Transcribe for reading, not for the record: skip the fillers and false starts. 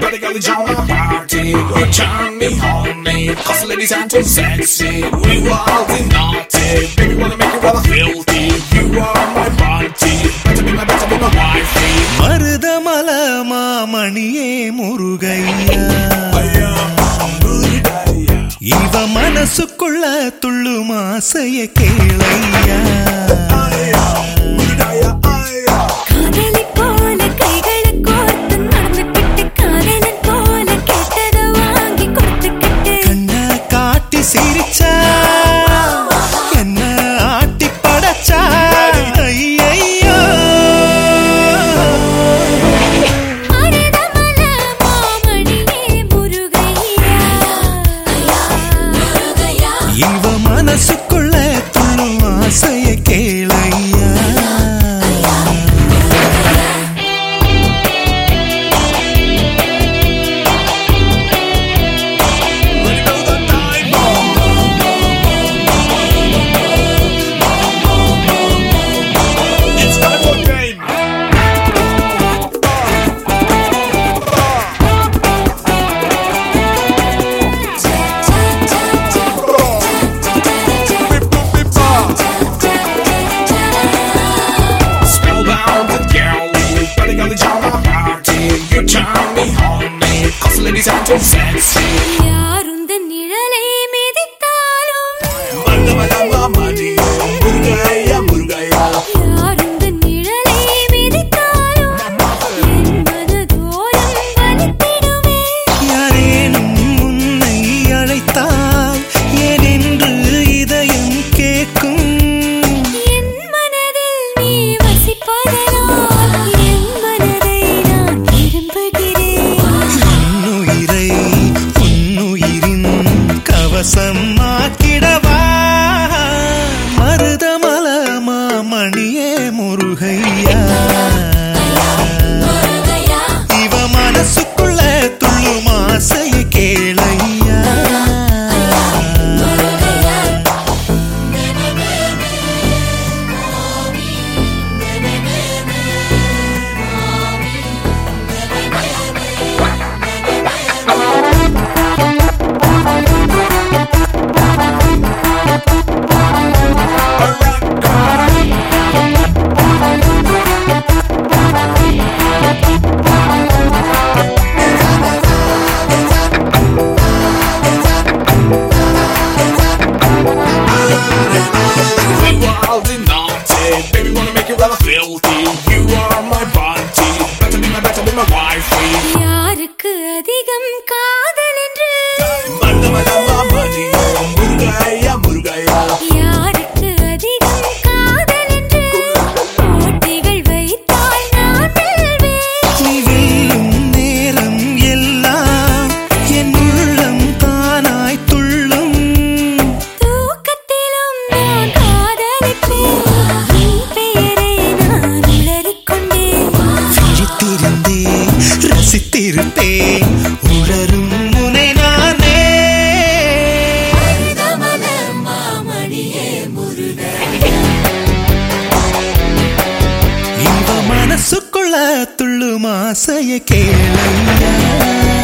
Better go join my party. You turn me horny, cause the ladies aren't too sexy. We were all the naughty, baby wanna make you rather filthy. You are my body, better be my wifey. Marudhamalai மாமணியே முருகையா, இவ மனசுக்குள்ள துள்ளும் ஆசைய கேளையா. காதலி போல கைகளை கோர்த்து நடந்துக்கிட்டு, காதலன் போல கேட்டதை வாங்கி கொடுத்துக்கிட்டு, கண்ண காட்டி சிரிச்சா என்ன ஆட்டி படைச்சா. ஐயையோ மருதமல மாமணியே முருகையா, இவ மனசுக்குள்ள துள்ளும் ஆசைய கேளையா. யாருந்தன் நிழலை மிதித்தாலும், யாருந்தன் நிழலை மிதித்தாலும் என் மனதோரம் வலித்திடுமே. யாரேனும் உன்னை அழைத்தால் ஏனென்று இதயம் கேட்கும். என் மனதில் நீ வசிப்பதனால் என் மனதை நான் விரும்புகிறேன். உன்னுயிரை உன்னுயிரின் கவசமாக்கிடவா. மருதமல மாமணியே முருகையா, இவ மனசுக்குள்ள துள்ளும் ஆசைய கேளையா. Baby wanna make you rather filthy. You are my body, better be my wifey. யாருக்கு அதிகம் காதல் என்று, யாருக்கு அதிகம் காதல் என்று போட்டிகள் வைத்தால் நான் வெல்வேன். நீ வெல்லும் நேரம் எல்லாம் என் உள்ளம் தானாய் துள்ளும். தூக்கத்திலும் நான் காதலிப்பேன், உன் பெயரை நான் உளறிக்கொண்டேன். விழித்திருந்தேன் ரசித்திருப்பேன் உணரும் முனை நானே. மருதமல மாமணியே முருகையா, இவ மனசுக்குள்ள துள்ளும் ஆசைய கேளையா.